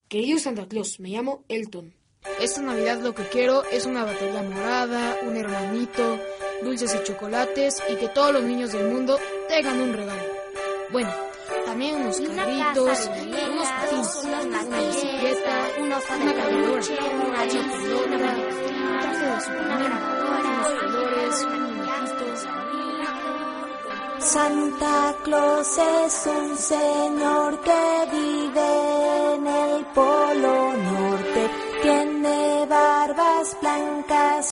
Querido Santa Claus, me llamo Elton. Esta Navidad lo que quiero es una batería morada, un hermanito, dulces y chocolates y que todos los niños del mundo tengan un regalo. Bueno, también unos carritos, unos patines, una bicicleta, una cargadora, una pelota, un traje de Superman, unos colores, un muñequito. Santa Claus es un señor que vive en el Polo Norte. Tiene barbas blancas